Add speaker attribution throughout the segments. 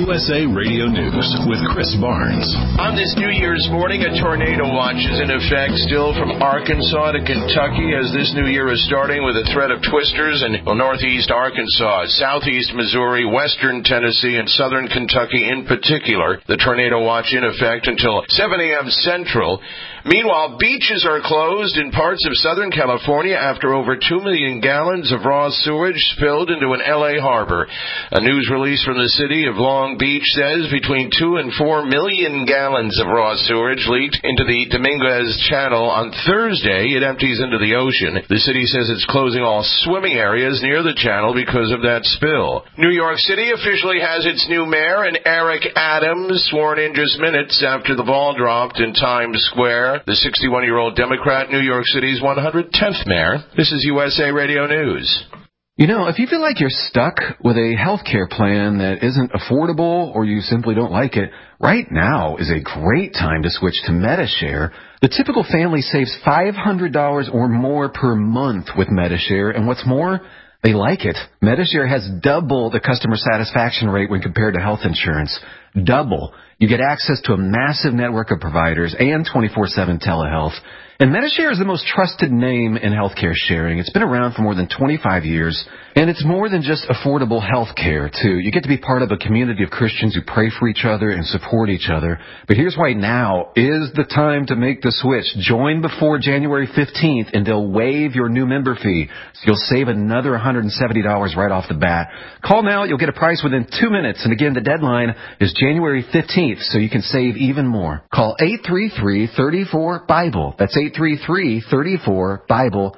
Speaker 1: USA Radio News with Chris Barnes.
Speaker 2: On this New Year's morning, a tornado watch is in effect still from Arkansas to Kentucky as this new year is starting with a threat of twisters in northeast Arkansas, southeast Missouri, western Tennessee, and southern Kentucky in particular. The tornado watch in effect until 7 a.m. Central. Meanwhile, beaches are closed in parts of Southern California after over 2 million gallons of raw sewage spilled into an L.A. harbor. A news release from the city of Long Beach says between 2 and 4 million gallons of raw sewage leaked into the Dominguez Channel on Thursday. It empties into the ocean. The city says it's closing all swimming areas near the channel because of that spill. New York City officially has its new mayor, and Eric Adams, sworn in just minutes after the ball dropped in Times Square. The 61-year-old Democrat, New York City's 110th mayor. This is USA Radio News.
Speaker 3: You know, if you feel like you're stuck with a health care plan that isn't affordable or you simply don't like it, right now is a great time to switch to MediShare. The typical family saves $500 or more per month with MediShare, and what's more, they like it. MediShare has double the customer satisfaction rate when compared to health insurance. Double. You get access to a massive network of providers and 24/7 telehealth. And MediShare is the most trusted name in healthcare sharing. It's been around for more than 25 years, and it's more than just affordable healthcare, too. You get to be part of a community of Christians who pray for each other and support each other. But here's why now is the time to make the switch. Join before January 15th, and they'll waive your new member fee. So you'll save another $170 right off the bat. Call now. You'll get a price within 2 minutes. And again, the deadline is January 15th, so you can save even more. Call 833-34-BIBLE. That's 833-34-BIBLE.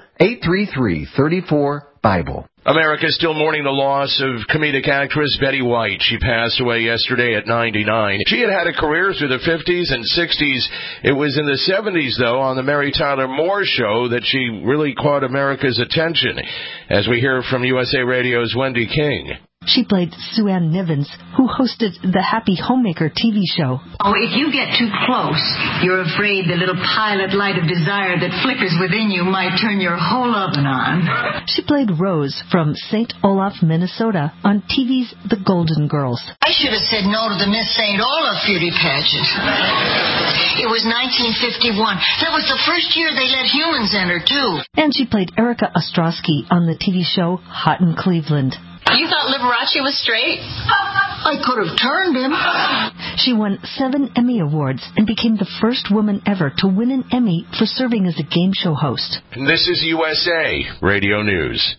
Speaker 3: 833-34-BIBLE.
Speaker 2: America is still mourning the loss of comedic actress Betty White. She passed away yesterday at 99. She had a career through the 50s and 60s. It was in the 70s, though, on the Mary Tyler Moore Show that she really caught America's attention, as we hear from USA Radio's Wendy King.
Speaker 4: She played Sue Ann Nivens, who hosted the Happy Homemaker TV show.
Speaker 5: Oh, if you get too close, you're afraid the little pilot light of desire that flickers within you might turn your whole oven on.
Speaker 4: She played Rose from St. Olaf, Minnesota, on TV's The Golden Girls.
Speaker 5: I should have said no to the Miss St. Olaf beauty pageant. It was 1951. That was the first year they let humans enter, too.
Speaker 4: And she played Erica Ostrowski on the TV show Hot in Cleveland.
Speaker 6: You thought Liberace was straight?
Speaker 5: I could have turned him.
Speaker 4: She won 7 Emmy Awards and became the first woman ever to win an Emmy for serving as a game show host.
Speaker 2: And this is USA Radio News.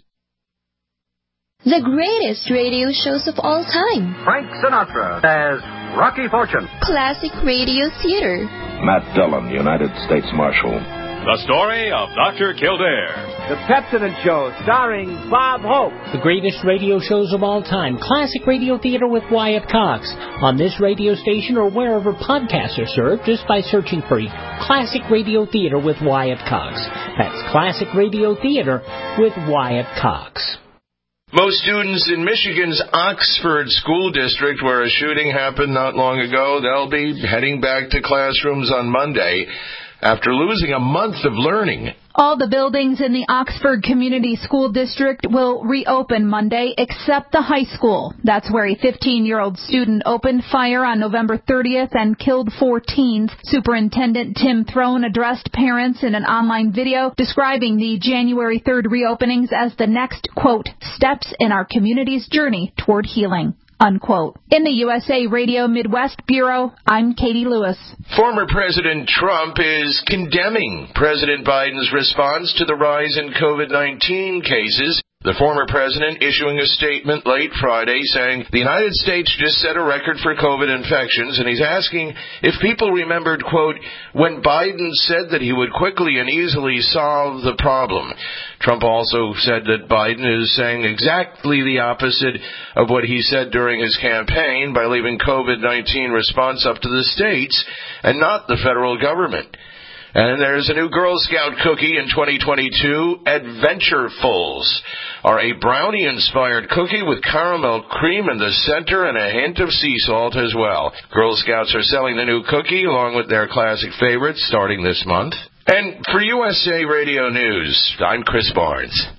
Speaker 7: The greatest radio shows of all time.
Speaker 8: Frank Sinatra as Rocky Fortune.
Speaker 7: Classic radio theater.
Speaker 9: Matt Dillon, United States Marshal.
Speaker 10: The story of Dr. Kildare.
Speaker 8: The Pepsodent Show, starring Bob Hope.
Speaker 11: The greatest radio shows of all time. Classic Radio Theater with Wyatt Cox. On this radio station or wherever podcasts are served, just by searching for Classic Radio Theater with Wyatt Cox. That's Classic Radio Theater with Wyatt Cox.
Speaker 2: Most students in Michigan's Oxford School District, where a shooting happened not long ago, they'll be heading back to classrooms on Monday after losing a month of learning.
Speaker 12: All the buildings in the Oxford Community School District will reopen Monday, except the high school. That's where a 15-year-old student opened fire on November 30th and killed 4 teens. Superintendent Tim Throne addressed parents in an online video describing the January 3rd reopenings as the next, quote, steps in our community's journey toward healing. Unquote. In the USA Radio Midwest Bureau, I'm Katie Lewis.
Speaker 2: Former President Trump is condemning President Biden's response to the rise in COVID-19 cases. The former president issuing a statement late Friday saying the United States just set a record for COVID infections, and he's asking if people remembered, quote, when Biden said that he would quickly and easily solve the problem. Trump also said that Biden is saying exactly the opposite of what he said during his campaign by leaving COVID-19 response up to the states and not the federal government. And there's a new Girl Scout cookie in 2022. Adventurefuls are a brownie-inspired cookie with caramel cream in the center and a hint of sea salt as well. Girl Scouts are selling the new cookie along with their classic favorites starting this month. And for USA Radio News, I'm Chris Barnes.